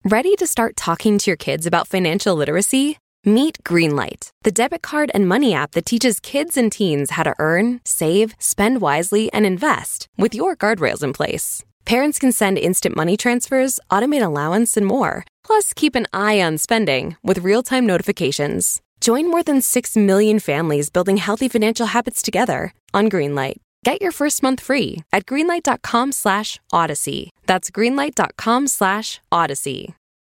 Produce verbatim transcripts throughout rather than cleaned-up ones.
Ready to start talking to your kids about financial literacy? Meet Greenlight, the debit card and money app that teaches kids and teens how to earn, save, spend wisely, and invest with your guardrails in place. Parents can send instant money transfers, automate allowance, and more. Plus, keep an eye on spending with real-time notifications. Join more than six million families building healthy financial habits together on Greenlight. Get your first month free at greenlight.com slash odyssey. That's greenlight.com slash odyssey.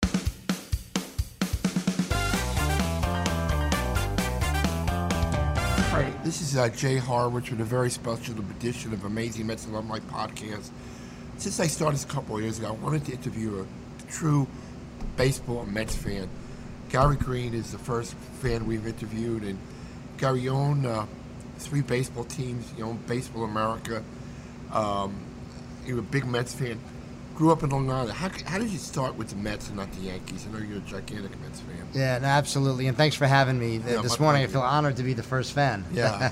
All right, this is uh, Jay Horwitz with a very special edition of Amazing Mets Alumni Podcast. Since I started this a couple of years ago, I wanted to interview a true baseball Mets fan. Gary Green is the first fan we've interviewed, and Gary, you own uh, three baseball teams. You own Baseball America. Um, you're a big Mets fan. Grew up in Long Island. How, how did you start with the Mets and not the Yankees? I know you're a gigantic Mets fan. Yeah, no, absolutely. And thanks for having me. Yeah, this morning I feel honored to be the first fan. Yeah.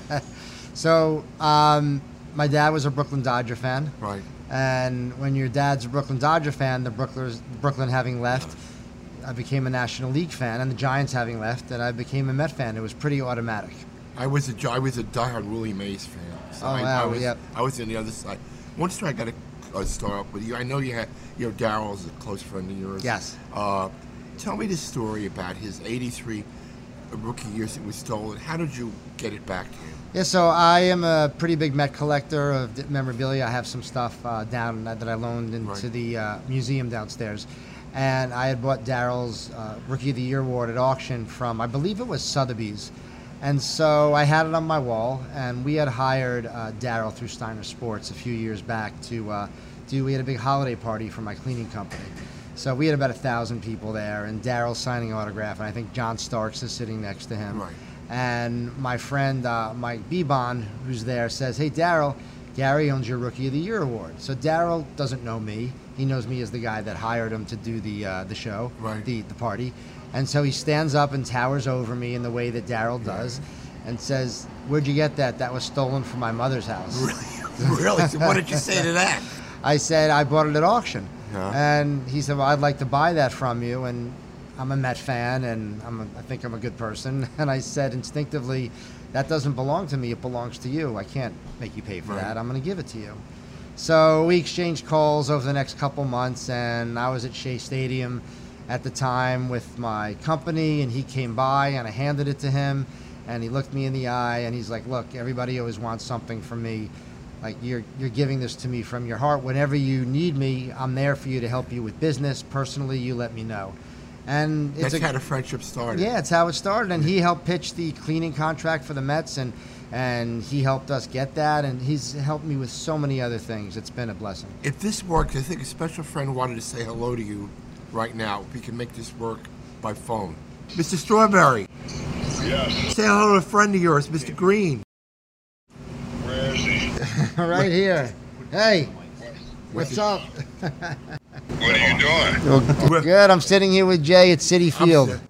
so, um, my dad was a Brooklyn Dodger fan. Right. And when your dad's a Brooklyn Dodger fan, the Brooklyn, Brooklyn having left, I became a National League fan, and the Giants having left, and I became a Met fan. It was pretty automatic. I was a I was a diehard Willie Mays fan. So oh I, wow! I was, yep. I was on the other side. One story I got to uh, start off with you. I know you had, you know, Daryl's a close friend of yours. Yes. Uh, tell me the story about his eighty-three rookie years that was stolen. How did you get it back to him? Yeah, so I am a pretty big Met collector of memorabilia. I have some stuff uh, down that I loaned into right. the uh, museum downstairs. And I had bought Daryl's uh, Rookie of the Year award at auction from, I believe it was Sotheby's. And so I had it on my wall, and we had hired uh, Daryl through Steiner Sports a few years back to uh, do, we had a big holiday party for my cleaning company. So we had about a thousand people there, and Daryl signing autograph, and I think John Starks is sitting next to him. Right. And my friend uh, Mike Bebon, who's there, says, "Hey, Daryl, Gary owns your Rookie of the Year award." So Daryl doesn't know me. He knows me as the guy that hired him to do the uh, the show, right. the, the party. And so he stands up and towers over me in the way that Daryl does and says, "Where'd you get that? That was stolen from my mother's house." Really? Really? So what did you say to that? I said, "I bought it at auction." Yeah. And he said, "Well, I'd like to buy that from you. And I'm a Met fan, and I'm a, I think I'm a good person." And I said instinctively, "That doesn't belong to me. It belongs to you. I can't make you pay for right. that. I'm going to give it to you." So we exchanged calls over the next couple months, and I was at Shea Stadium at the time with my company, and he came by, and I handed it to him, and he looked me in the eye, and he's like, "Look, everybody always wants something from me. Like, you're you're giving this to me from your heart. Whenever you need me, I'm there for you to help you with business. Personally, you let me know." And it's That's a, how the friendship started. Yeah, it's how it started. And he helped pitch the cleaning contract for the Mets, and and he helped us get that, and he's helped me with so many other things. It's been a blessing. If this works, I think a special friend wanted to say hello to you right now. If we can make this work by phone. Mister Strawberry. Yes. Say hello to a friend of yours, Mister Green. Where is he? Right here. Hey, what's up? What are you doing? Well, good. I'm sitting here with Jay at Citi Field. Oh,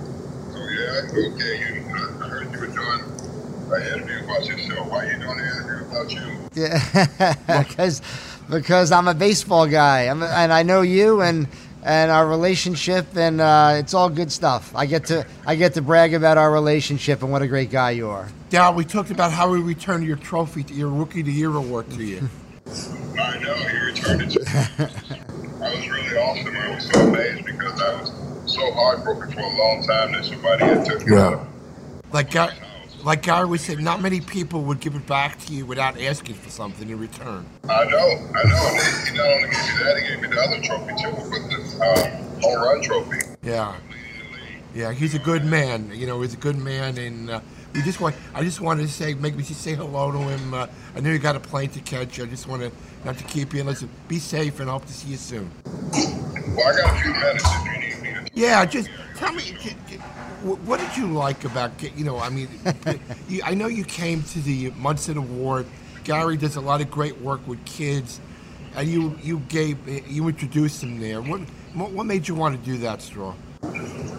yeah? Okay. You, I heard you were doing an interview about yourself. Why are you doing an interview about you? Yeah, because because I'm a baseball guy, I'm a, and I know you and and our relationship, and uh, it's all good stuff. I get to I get to brag about our relationship and what a great guy you are. Dal, we talked about how we returned your trophy, to your Rookie of the Year award to you. I know. You returned it to me. I was really awesome. I was so amazed because I was so heartbroken for a long time that somebody had took me out of Like Gary, like Gary would say, not many people would give it back to you without asking for something in return. I know, I know. And he not only gave me that, he gave me the other trophy too, but the um, home run trophy. Yeah, yeah. He's a good man. You know, he's a good man, and uh, we just want. I just wanted to say, maybe just say hello to him. Uh, I know you got a plane to catch. I just want to not to keep you. Listen, be safe, and I hope to see you soon. Well, I got a few minutes if you need me. Yeah, just tell me. What did you like about, you know, I mean, you, I know you came to the Munson Award. Gary does a lot of great work with kids, and you you gave, you introduced him there. What what made you want to do that, Straw? Well,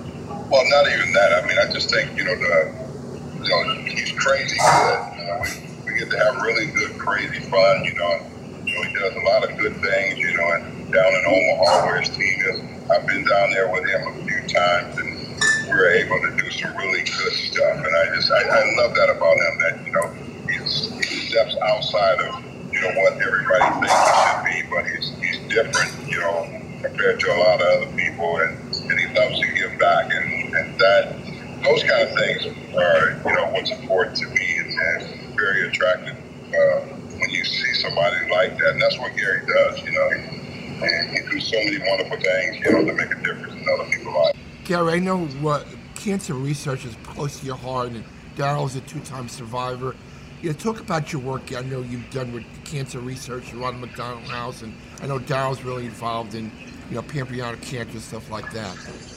not even that. I mean, I just think, you know, the, you know, he's crazy good. You know, we, we get to have really good, crazy fun, you know. You know, he does a lot of good things, you know, and down in Omaha where his team is. I've been down there with him a few times, and we were able to do some really good stuff. And I just, I, I love that about him, that, you know, he's, he steps outside of, you know, what everybody thinks he should be, but he's, he's different, you know, compared to a lot of other people, and, and he loves to give back. And, and that, those kind of things are, you know, what's important to me, and, and very attractive uh, when you see somebody like that. And that's what Gary does, you know. He, and he do so many wonderful things, you know, to make a difference in other people's lives. Gary, I know what cancer research is close to your heart, and Daryl's a two-time survivor. You know, talk about your work. I know you've done with cancer research, the Ronald McDonald House, and I know Daryl's really involved in, you know, pancreatic cancer, stuff like that.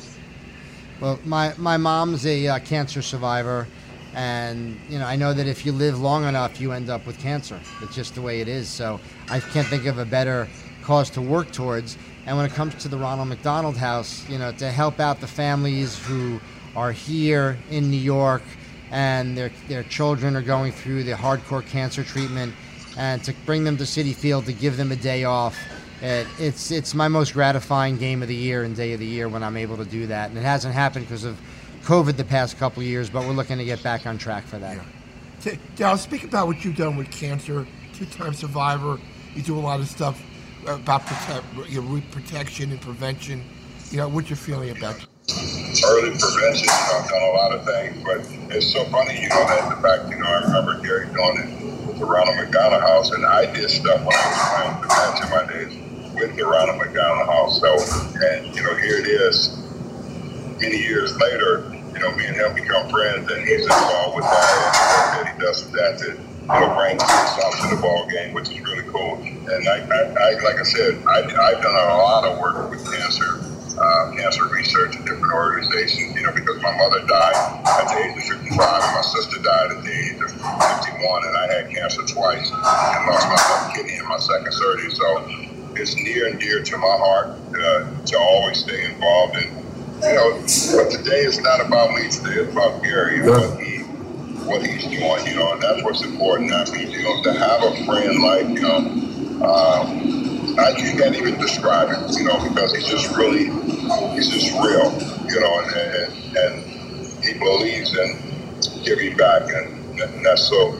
Well, my, my mom's a uh, cancer survivor, and, you know, I know that if you live long enough, you end up with cancer. It's just the way it is. So I can't think of a better cause to work towards. And when it comes to the Ronald McDonald House, you know, to help out the families who are here in New York and their their children are going through the hardcore cancer treatment, and to bring them to Citi Field to give them a day off, it, it's it's my most gratifying game of the year and day of the year when I'm able to do that. And it hasn't happened because of COVID the past couple of years, but we're looking to get back on track for that. Yeah. Daryl, speak about what you've done with cancer, two-time survivor. You do a lot of stuff about protect, you know, protection and prevention. You know, what's your feeling about it? Early prevention, you know, I've done a lot of things, but it's so funny, you know, that the fact, you know, I remember Gary doing it with the Ronald McDonald House, and I did stuff when I was playing back in my days with the Ronald McDonald House. So, and, you know, here it is, many years later, you know, me and him become friends, and he's involved with that, and the work that he does with that to, you know, bring kids out to the ball game, which is really cool. And I, I, I like I said, I, I've done a lot of work with cancer. Uh, cancer research in different organizations, you know, because my mother died at the age of fifty-five, and my sister died at the age of fifty-one, and I had cancer twice and lost my left kidney in my second surgery. So it's near and dear to my heart uh, to always stay involved. And, you know, but today is not about me. Today is about Gary and what he what he's doing, you know, and that's what's important. I mean, you know, to have a friend like him, um, I, you can't even describe it, you know, because he's just really, he's just real, you know, and, and, and he believes in giving back, and, and that's so,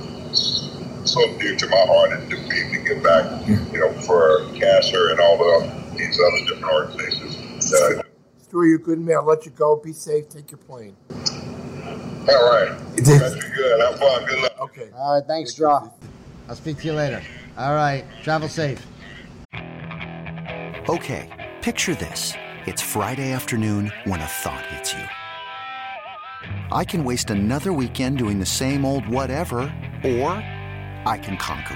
so dear to my heart, and to be able to give back, you know, for cancer and all the, these other different organizations that I do. Stu, you're a good man. I'll let you go. Be safe. Take your plane. All right. That's good. Have fun. Good luck. Okay. All right, thanks, Draw. I'll speak to you later. All right, travel safe. Okay, picture this. It's Friday afternoon when a thought hits you. I can waste another weekend doing the same old whatever, or I can conquer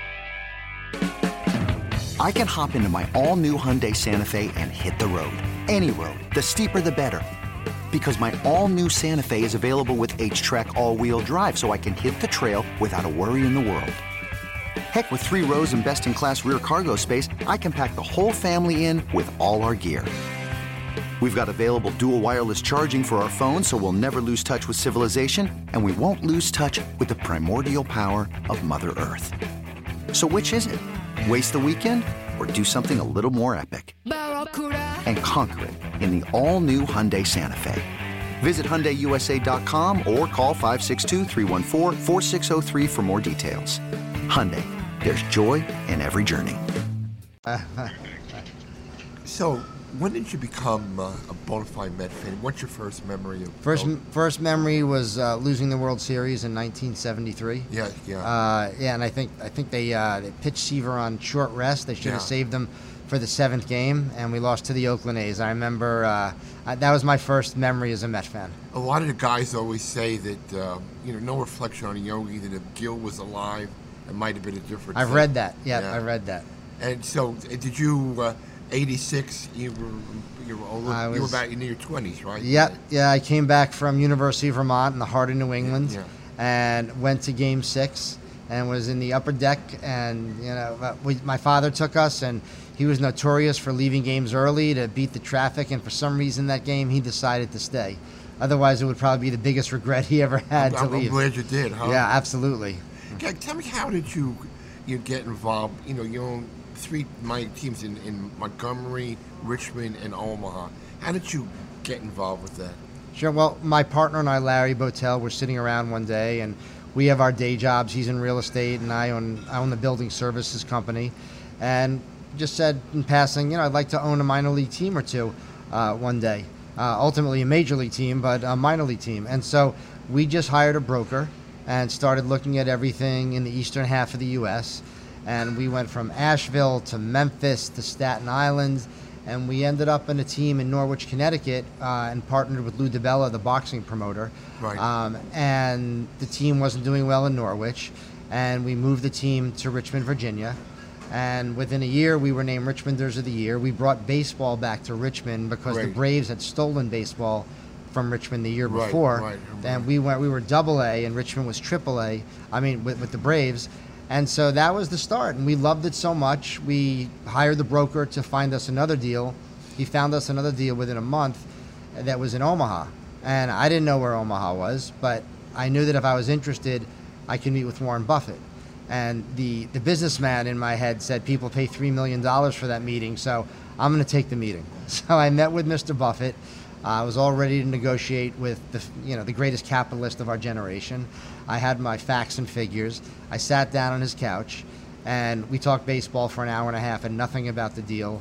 it. I can hop into my all-new Hyundai Santa Fe and hit the road. Any road. The steeper, the better. Because my all-new Santa Fe is available with H-Track all-wheel drive, so I can hit the trail without a worry in the world. Heck, with three rows and best-in-class rear cargo space, I can pack the whole family in with all our gear. We've got available dual wireless charging for our phones, so we'll never lose touch with civilization, and we won't lose touch with the primordial power of Mother Earth. So which is it? Waste the weekend or do something a little more epic? And conquer it in the all-new Hyundai Santa Fe. Visit Hyundai U S A dot com or call five six two, three one four, four six zero three for more details. Hyundai, there's joy in every journey. So, when did you become uh, a bona fide Met fan? What's your first memory of? First, oh, first memory was uh, losing the World Series in nineteen seventy-three. Yeah, yeah, uh, yeah, and I think I think they uh, they pitched Seaver on short rest. They should have Yeah. saved him for the seventh game, and we lost to the Oakland A's. I remember uh, I, that was my first memory as a Met fan. A lot of the guys always say that uh, you know, no reflection on Yogi, that if Gil was alive, it might have been a different. I've thing. read that. Yeah, Yeah. I read that. And so, uh, did you? Uh, eighty-six. You were you were older. I you were was- about in your twenties, right? Yeah, yeah. I came back from University of Vermont in the heart of New England, Yeah. and went to Game Six, and was in the upper deck. And you know, uh, we, my father took us, and he was notorious for leaving games early to beat the traffic. And for some reason, that game he decided to stay. Otherwise, it would probably be the biggest regret he ever had I'm, to I'm leave. glad you did, huh? Yeah, absolutely. Okay, tell me, how did you you get involved? You know, you own three minor teams in, in Montgomery, Richmond, and Omaha. How did you get involved with that? Sure. Well, my partner and I, Larry Botel, were sitting around one day, and we have our day jobs. He's in real estate, and I own I own the building services company, and just said in passing, you know, I'd like to own a minor league team or two uh, one day. Uh, ultimately, a major league team, but a minor league team. And so we just hired a broker and started looking at everything in the eastern half of the U S And we went from Asheville to Memphis to Staten Island. And we ended up in a team in Norwich, Connecticut, uh, and partnered with Lou DiBella, the boxing promoter. Right. Um, and the team wasn't doing well in Norwich, and we moved the team to Richmond, Virginia. And within a year, we were named Richmonders of the Year. We brought baseball back to Richmond because Right. the Braves had stolen baseball from Richmond the year Right, before. right, right. And we went, we were Double A, and Richmond was Triple A. I mean, with, with the Braves. And so that was the start, and we loved it so much. We hired the broker to find us another deal. He found us another deal within a month that was in Omaha. And I didn't know where Omaha was, but I knew that if I was interested, I could meet with Warren Buffett. And the, the businessman in my head said people pay three million dollars for that meeting, so I'm going to take the meeting. So I met with Mister Buffett. Uh, I was all ready to negotiate with the, you know, the greatest capitalist of our generation. I had my facts and figures. I sat down on his couch, and we talked baseball for an hour and a half and nothing about the deal.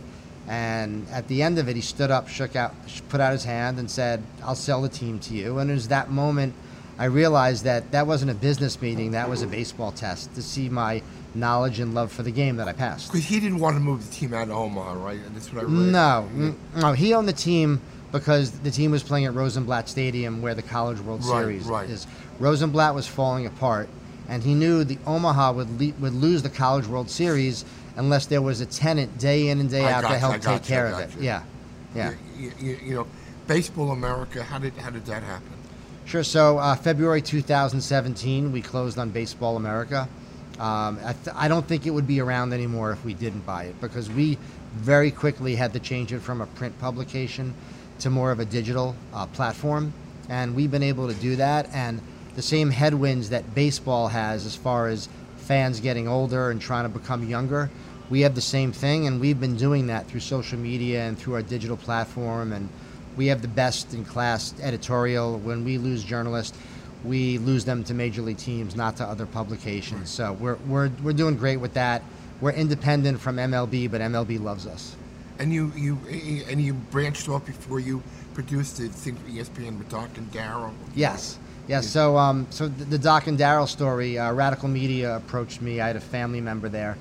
And at the end of it, he stood up, shook out, put out his hand, and said, "I'll sell the team to you." And it was that moment I realized that that wasn't a business meeting, that was a baseball test to see my knowledge and love for the game that I passed. Because he didn't want to move the team out of Omaha, right? And that's what I read. No, n- no, he owned the team because the team was playing at Rosenblatt Stadium where the College World Right, Series right. is. Rosenblatt was falling apart, and he knew the Omaha would le- would lose the College World Series unless there was a tenant day in and day I out got to you, help I got take you, I care of got it. you. Yeah, yeah. You, you, you know, Baseball America, how did how did that happen? Sure. So uh, February two thousand seventeen, we closed on Baseball America. Um, I, th- I don't think it would be around anymore if we didn't buy it, because we very quickly had to change it from a print publication to more of a digital uh, platform, and we've been able to do that. And the same headwinds that baseball has as far as fans getting older and trying to become younger, we have the same thing, and we've been doing that through social media and through our digital platform. And we have the best in class editorial. When we lose journalists, we lose them to major league teams, not to other publications. Right. So we're we're we're doing great with that. We're independent from M L B, but M L B loves us. And you you and you branched off before you produced the thing for E S P N with Doc and Darryl. Yes, yes. So um so the, the Doc and Darryl story, uh, Radical Media approached me. I had a family member there,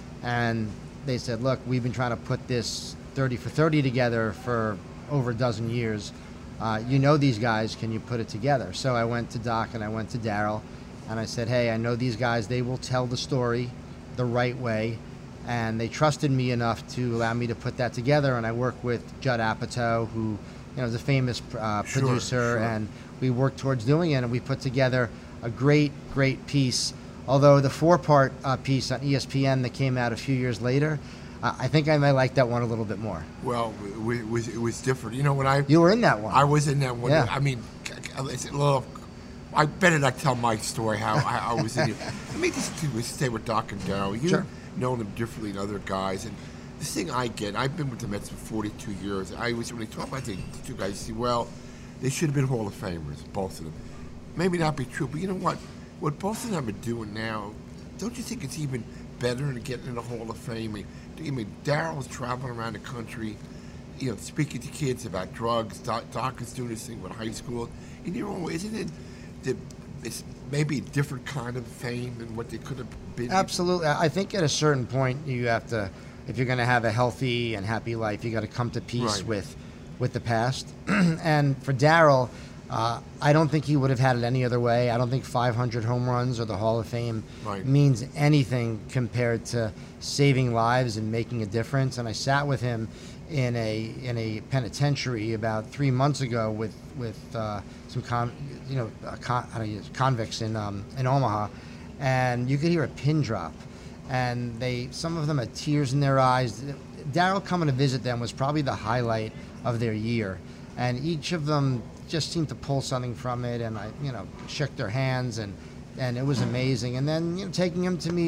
and they said, "Look, we've been trying to put this thirty for thirty together for over a dozen years. Uh, you know these guys, can you put it together?" So I went to Doc and I went to Darryl, and I said, "Hey, I know these guys, they will tell the story the right way," and they trusted me enough to allow me to put that together. And I work with Judd Apatow, who, you know, is a famous uh, Sure, producer, sure. and we worked towards doing it, and we put together a great, great piece. Although the four-part uh, piece on E S P N that came out a few years later, uh, I think I might like that one a little bit more. Well, it, it was it was different. You know, when I You were in that one. I was in that one. Yeah. I mean, it's a little. I better not tell my story how I, I was in it. Let me just do- stay with Doc and Darryl. You Sure. know them differently than other guys, and this thing I get. I've been with the Mets for forty-two years. I always when they talk about the two guys, see, well, they should have been Hall of Famers, both of them. Maybe not be true, but you know what? What both of them are doing now, don't you think it's even better than getting in the Hall of Fame? I mean, I mean Darryl's traveling around the country, you know, speaking to kids about drugs. Doc, Doc is doing this thing with high school. And you know, isn't it that it's maybe a different kind of fame than what they could have been? Absolutely. I think at a certain point you have to, if you're going to have a healthy and happy life, you got to come to peace Right. with, with the past. And for Darryl, uh, I don't think he would have had it any other way. I don't think five hundred home runs or the Hall of Fame Right. means anything compared to saving lives and making a difference. And I sat with him in a in a penitentiary about three months ago with with uh, some con, you know uh, con, how do you use, convicts in um, in Omaha, and you could hear a pin drop, and they some of them had tears in their eyes. Darryl coming to visit them was probably the highlight of their year, and each of them just seemed to pull something from it, and I you know shook their hands, and and it was amazing. And then you know taking him to meet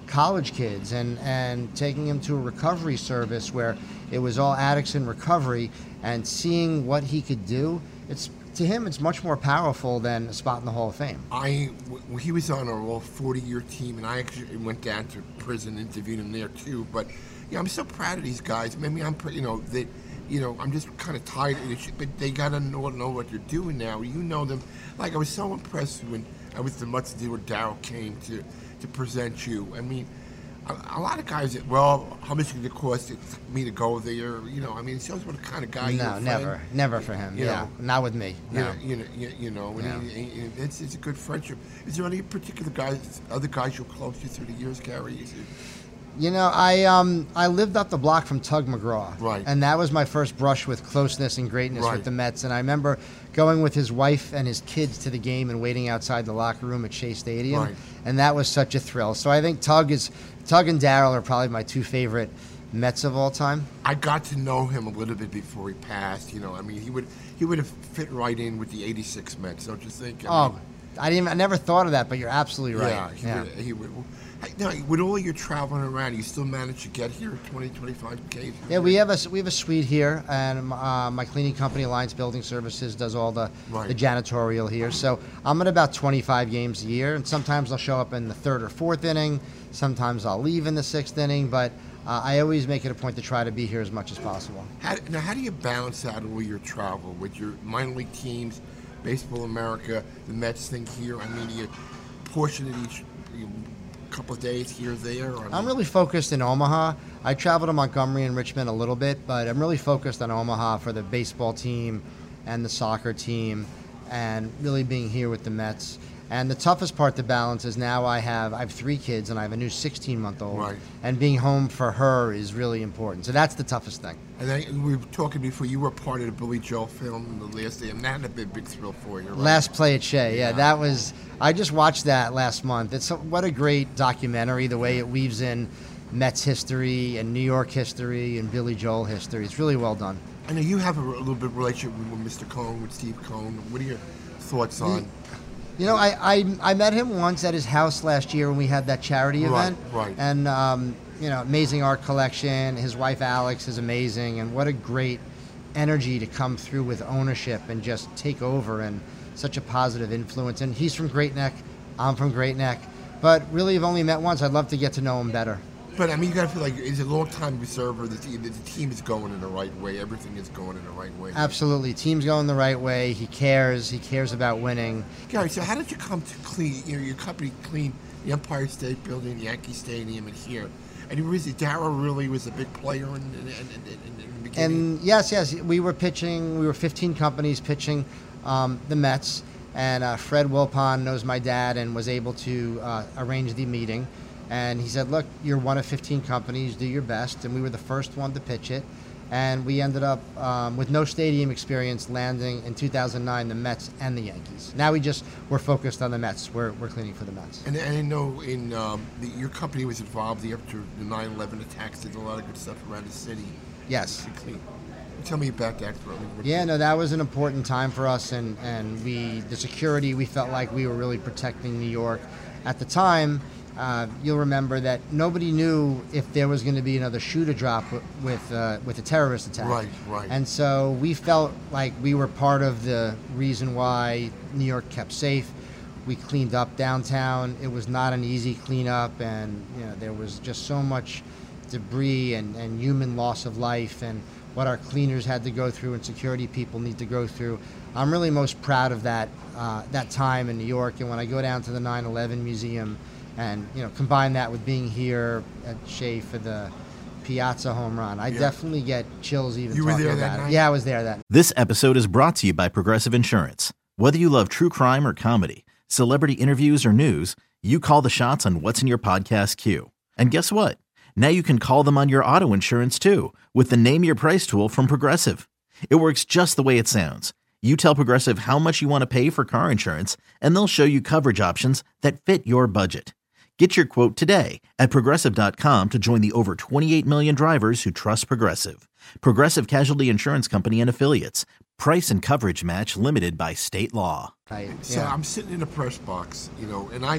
college kids and, and taking him to a recovery service where it was all addicts in recovery, and seeing what he could do. It's to him, it's much more powerful than a spot in the Hall of Fame. I, w- he was on our all forty-year team, and I actually went down to prison and interviewed him there too. But yeah, I'm so proud of these guys. Maybe I'm, you know, that, you know, I'm just kind of tired of this shit, but they gotta know, know what they're doing now. You know them. Like, I was so impressed when I was the Much Ado where Darryl came to, to present you. I mean, a, a lot of guys that, well, how much did it cost me to go there? You know, I mean, it shows what kind of guy you're. No, never, never for him. You yeah, know, not with me. You No. know, you know, you, you know, and Yeah. he, he, it's it's a good friendship. Is there any particular guys, other guys you're close to through the years, Gary? Is it, You know, I um I lived up the block from Tug McGraw, Right. and that was my first brush with closeness and greatness Right. with the Mets. And I remember going with his wife and his kids to the game and waiting outside the locker room at Shea Stadium, Right. and that was such a thrill. So I think Tug is Tug and Darryl are probably my two favorite Mets of all time. I got to know him a little bit before he passed. You know, I mean, he would he would have fit right in with the eighty-six Mets, don't you think? I Oh, mean, I didn't. I never thought of that, but you're absolutely right. yeah, he would. He would hey, now, with all your traveling around, you still manage to get here twenty, twenty-five K? Yeah, we have a we have a suite here, and uh, my cleaning company, Alliance Building Services, does all the Right. the janitorial here. So I'm at about twenty-five games a year, and sometimes I'll show up in the third or fourth inning. Sometimes I'll leave in the sixth inning, but uh, I always make it a point to try to be here as much as possible. How, now, how do you balance out all your travel with your minor league teams, Baseball America, the Mets thing here? I mean, do you portion it each you know, couple of days here or there? Or, I I'm mean- really focused in Omaha. I travel to Montgomery and Richmond a little bit, but I'm really focused on Omaha for the baseball team and the soccer team, and really being here with the Mets. And the toughest part to balance is now I have I have three kids and I have a new sixteen-month-old, Right. and being home for her is really important. So that's the toughest thing. And I, we were talking before, you were part of the Billy Joel film, The Last Day, and that had a big, big thrill for you, right? Last Play at Shea, yeah, Yeah. that was. I just watched that last month. It's a, what a great documentary. The way it weaves in Mets history and New York history and Billy Joel history. It's really well done. I know you have a, a little bit of relationship with Mister Cohn, with Steve Cohn. What are your thoughts on? You know, I, I I met him once at his house last year when we had that charity Right, event. right. And, um, you know, amazing art collection. His wife, Alex, is amazing. And what a great energy to come through with ownership and just take over, and such a positive influence. And he's from Great Neck. I'm from Great Neck. But really, I've only met once. I'd love to get to know him better. But I mean, you got to feel like he's a long-time observer. The team, the team is going in the right way. Everything is going in the right way. Absolutely. Team's going the right way. He cares. He cares about winning. Gary, so how did you come to clean? You know, your company cleaned the Empire State Building, Yankee Stadium, and here. And really, Darryl really was a big player in, in, in, in, in the beginning. And yes, yes, we were pitching. We were fifteen companies pitching um, the Mets, and uh, Fred Wilpon knows my dad and was able to uh, arrange the meeting. And he said, "Look, you're one of fifteen companies. Do your best." And we were the first one to pitch it, and we ended up um, with no stadium experience, landing in two thousand nine the Mets and the Yankees. Now we just we're focused on the Mets. We're we're cleaning for the Mets. And, and I know in um, the, your company was involved after the nine eleven attacks. Did a lot of good stuff around the city. Yes. To clean. Tell me about that for me. Yeah, no, that was an important time for us, and, and we the security, we felt like we were really protecting New York. At the time, uh, you'll remember that nobody knew if there was going to be another shoe to drop w- with uh, with a terrorist attack. Right, right. And so we felt like we were part of the reason why New York kept safe. We cleaned up downtown. It was not an easy cleanup, and you know there was just so much debris and, and human loss of life, and what our cleaners had to go through and security people need to go through. I'm really most proud of that uh, that time in New York. And when I go down to the nine eleven Museum and you know combine that with being here at Shea for the Piazza home run, I Yeah. definitely get chills even You were talking there that about it. night? Yeah, I was there that night. This episode is brought to you by Progressive Insurance. Whether you love true crime or comedy, celebrity interviews or news, you call the shots on what's in your podcast queue. And guess what? Now you can call them on your auto insurance too with the Name Your Price tool from Progressive. It works just the way it sounds. You tell Progressive how much you want to pay for car insurance, and they'll show you coverage options that fit your budget. Get your quote today at Progressive dot com to join the over twenty-eight million drivers who trust Progressive. Progressive Casualty Insurance Company and Affiliates. Price and coverage match limited by state law. Right, So yeah. I'm sitting in a press box, you know, and I,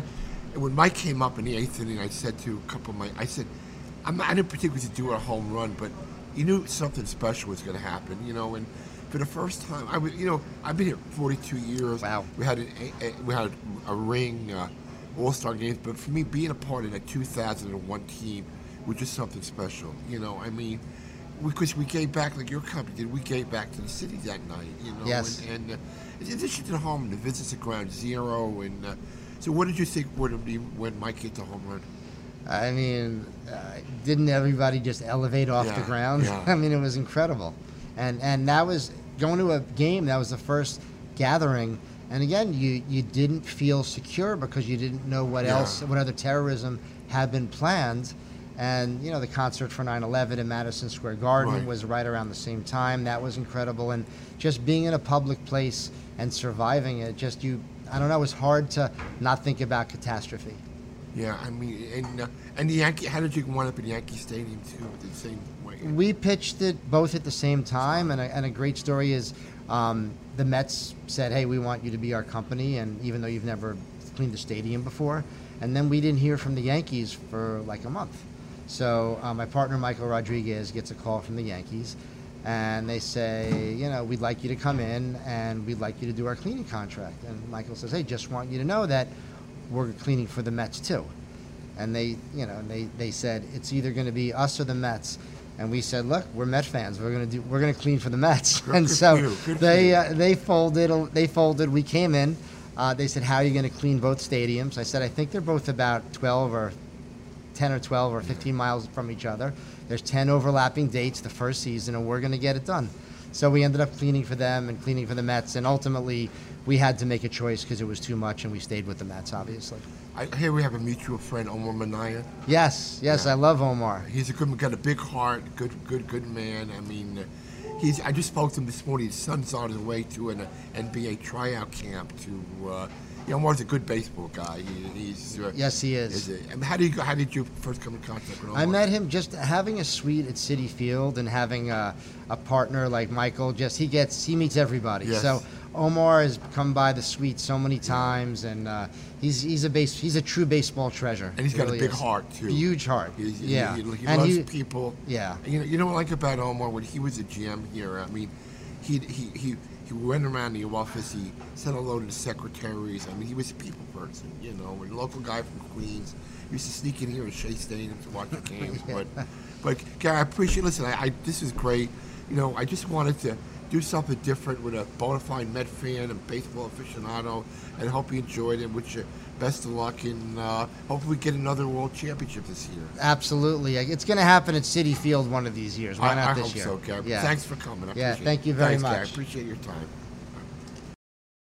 And when Mike came up in the eighth inning, I said to a couple of my, I said, I'm not, I didn't particularly do a home run, but you knew something special was going to happen, you know. And for the first time, I was, you know, I've been here forty-two years. Wow. We had an, a, we had a ring, uh, All-Star games, but for me, being a part of that two thousand one team was just something special, you know. I mean, because we gave back like your company did. We gave back to the city that night, you know. Yes. And, and uh, in addition to the home, the visits at Ground Zero, and uh, so what did you think would be when Mike hit the home run? I mean, uh, didn't everybody just elevate off Yeah, the ground? yeah. I mean, it was incredible. And and that was going to a game. That was the first gathering. And again, you, you didn't feel secure because you didn't know what Yeah. else, what other terrorism had been planned. And, you know, the concert for nine eleven in Madison Square Garden Right. was right around the same time. That was incredible. And just being in a public place and surviving it, just you, I don't know, it was hard to not think about catastrophe. Yeah, I mean, and uh, and the Yankee. How did you wind up in Yankee Stadium too? The same way. We pitched it both at the same time, and a, and a great story is um, the Mets said, hey, we want you to be our company, and even though you've never cleaned the stadium before, and then we didn't hear from the Yankees for like a month. So uh, my partner, Michael Rodriguez, gets a call from the Yankees, and they say, you know, we'd like you to come in, and we'd like you to do our cleaning contract. And Michael says, hey, just want you to know that we're cleaning for the Mets too. And they, you know, they, they said it's either going to be us or the Mets. And we said, look, we're Met fans. We're going to do. We're going to clean for the Mets. Good and for so you. Good for they you. uh, they folded. They folded. We came in. Uh, they said, how are you going to clean both stadiums? I said, I think they're both about twelve or ten or twelve or fifteen miles from each other. There's ten overlapping dates the first season, and we're going to get it done. So we ended up cleaning for them and cleaning for the Mets, and ultimately we had to make a choice because it was too much, and we stayed with the Mets, obviously. I, here we have a mutual friend, Omar Minaya. Yes, yes, Yeah. I love Omar. He's a good, got a big heart, good, good, good man. I mean, uh, he's. I just spoke to him this morning. His son's on his way to an uh, N B A tryout camp. To, uh, you know, Omar's a good baseball guy. He, he's. Uh, Yes, he is. is a, I mean, how did you? How did you first come in contact with Omar? I met him just having a suite at Citi Field and having a, a partner like Michael. Just he gets he meets everybody. Yes. So Omar has come by the suite so many times, and uh, he's he's a base he's a true baseball treasure. And he's He got really a big is. heart too. Huge heart. He's, he- yeah, he, he and loves he, people. Yeah. And you know, you know what I like about Omar when he was a G M here. I mean, he he he he went around the office. He said hello to the secretaries. I mean, he was a people person. You know, a local guy from Queens. He used to sneak in here at Shea Stadium to watch the games. Yeah. But but Gary, I appreciate. Listen, I, I this is great. You know, I just wanted to do something different with a bona fide Met fan and baseball aficionado, and hope you enjoyed it. Wish you best of luck, and uh, hopefully we get another World Championship this year. Absolutely, it's going to happen at Citi Field one of these years. Why I, not I this hope year? so, Gary. Yeah. Thanks for coming. I Yeah, appreciate thank it. you very Thanks, Gary. much. Appreciate your time.